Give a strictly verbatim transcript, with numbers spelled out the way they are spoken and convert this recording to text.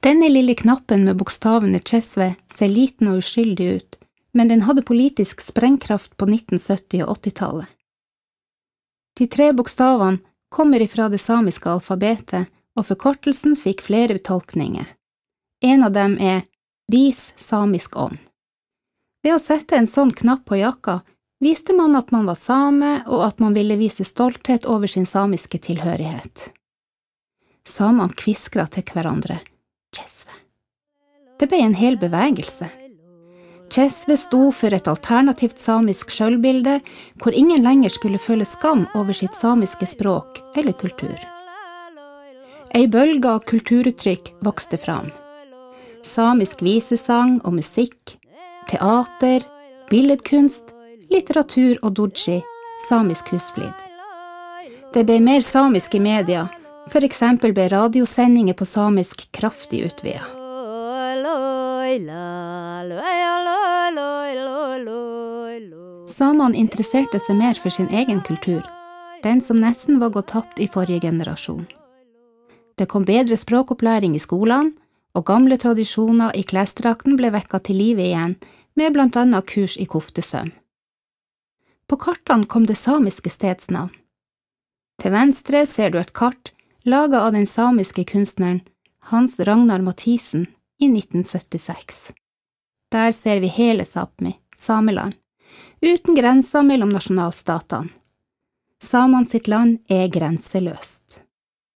Denne lille knappen med bokstavene Chesve ser liten og uskyldig ut, men den hadde politisk sprengkraft på nitten sytti- og åttitallet. De tre bokstavene kommer ifra det samiske alfabetet, og forkortelsen fikk flere tolkninger. En av dem er «Vis samisk ånd». Ved å sette en sånn knapp på jakka, viste man at man var same, og at man ville vise stolthet over sin samiske tilhørighet. Samene kviskret til hverandre, Chesve. Det ble en hel bevegelse. Chesve sto for et alternativt samisk selvbilde, hvor ingen lenger skulle føle skam over sitt samiske språk eller kultur. Ei bølge av kulturuttrykk vokste fram. Samisk visesang og musikk, teater, billedkunst, litteratur og doji, samisk husflid. Det ble mer samisk i media, for eksempel ble radiosendinger på samisk kraftig utvidet. Samene interesserte seg mer for sin egen kultur, den som nesten var gått tapt i forrige generasjon. Det kom bedre språkopplæring i skolene, og gamle tradisjoner i klesdrakten ble vekket til live igjen, med blant annet kurs i koftesøm. På kartene kom det samiske stedsnavn. Til venstre ser du et kart laget av den samiske kunstneren Hans Ragnar Mathisen i nitten syttiseks. Der ser vi hele Sápmi, Sameland, uten grenser mellom nasjonalstatene. Samene sitt land er grenseløst.